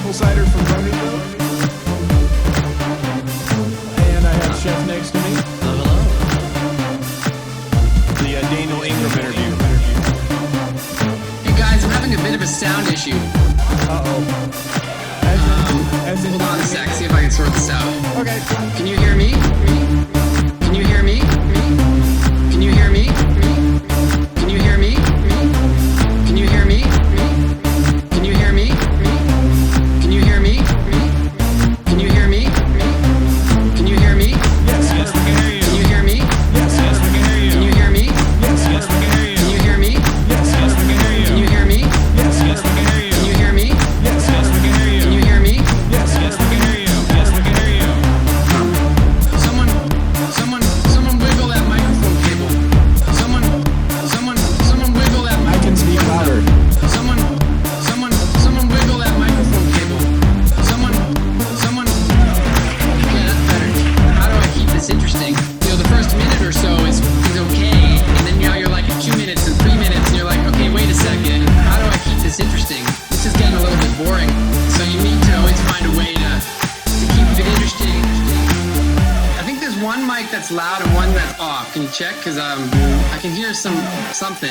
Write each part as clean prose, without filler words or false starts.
apple cider from Ponyville. And I have Chef next to me. Hello. The Daniel Ingram interview. Hey guys, I'm having a bit of a sound issue. Uh-oh. Hold on a sec, see if I can sort this out. Okay. Can you hear me? Can you hear me? Can you hear me? Can you hear me? Can you hear me? Can you hear me? Can you hear me? Can you hear me? Can you hear me? Yes, yes, we can hear you. Can you hear me? Yes, yes, we can hear you. Can you hear me? Yes, yes, we can hear you. Can you hear me? Yes, yes, we can hear you. Can you hear me? Yes, yes, we can hear you. Can you hear me? Yes, yes, we can hear you. Can you hear me? Yes, yes, we can hear you. Yes, we can hear you. Someone wiggle that microphone cable. Someone wiggle that I can speak louder. Someone wiggle that microphone cable. Yeah, that's better. How do I keep this interesting? You know, the first minute or so is okay, and then now you're like at 2 minutes and 3 minutes, and you're like, okay, wait a second. How do I keep this interesting? This is getting a little bit boring. So you need to always find a way to keep it interesting. I think there's one mic that's loud and one that's off. Can you check? Because I can hear something.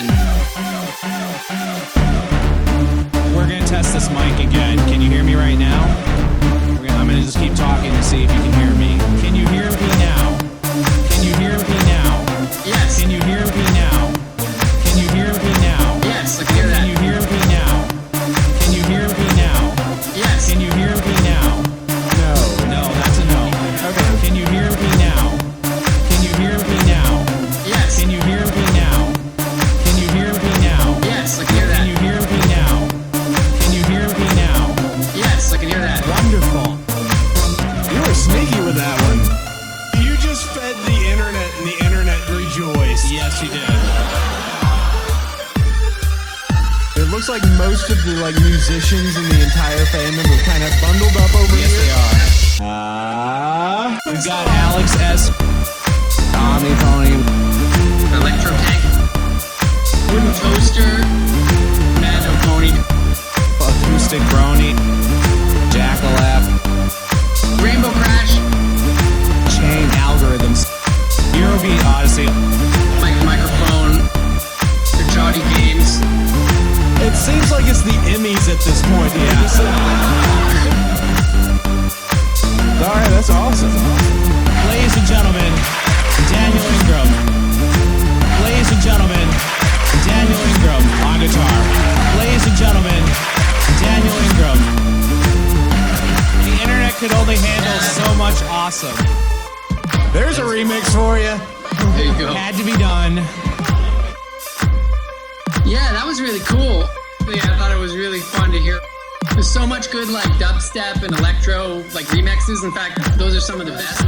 We're gonna test this mic again. Can you hear me right now? I'm gonna just keep talking to see if you can hear me. Can you hear me now? Can you hear me now? Yes. Can you hear me now? Can you hear me now? Yes, I can hear that. Can you hear me now? Can you hear me now? Yes. Can you hear me now? No. No, that's a no. Okay. Can you hear me now? Can you hear me now? Yes. Can you hear me now? Can you hear me now? Yes, I can hear that. Can you hear me now? Can you hear me now? Yes, I can hear that. Wonderful. You were sneaky with that one. You just fed the internet and the internet rejoiced. Yes, you did. It looks like most of the musicians in the entire fandom are kind of bundled up over Yes, here. they are. We've We've got Alex S. Tommy Pony. Electro tank. Wooden toaster. Mando pony. Acoustic Brony. Jackalap. Rainbow crash. Chain Algorithms. Eurobeat Odyssey. Microphone. The Jody games. It seems like it's the Emmys at this point. All right, that's awesome. Ladies and gentlemen, Daniel Ingram. Ladies and gentlemen, Daniel Ingram on guitar. Ladies and gentlemen, Daniel Ingram. The internet could only handle so much awesome. There's a remix for you. There you go. Had to be done. Yeah, that was really cool. Yeah, I thought it was really fun to hear. There's so much good like dubstep and electro like remixes. In fact, those are some of the best.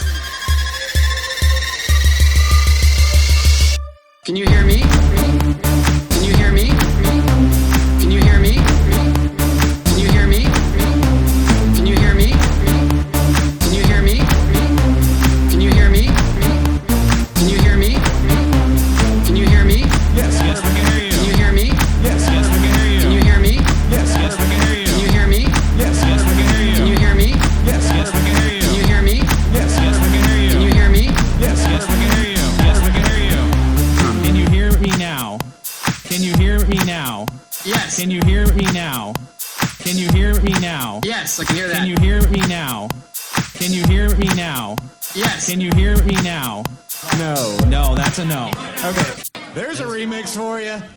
Can you hear me? Can you hear me? Can you hear me? Can you hear me? Can you hear me? Can you hear me? Can you hear me? Can you hear me? Can you hear me? Yes, yes, we can hear you. Can you hear me? Yes, yes, we can hear you. Can you hear me? Yes, yes, we can hear you. Can you hear me? Yes, yes, we can hear you. Can you hear me? Yes, yes, we can hear you. Can you hear me? Yes, yes, we can hear you. Can you hear me? Yes, yes, we can hear you. Yes, we can hear you. Can you hear me now? Can you hear me now? Yes. Can you hear me now? Can you hear me now? Yes, I can hear that. Can you hear me now? Can you hear me now? Yes. Can you hear me now? No. No, that's a no. Okay. There's a remix for you.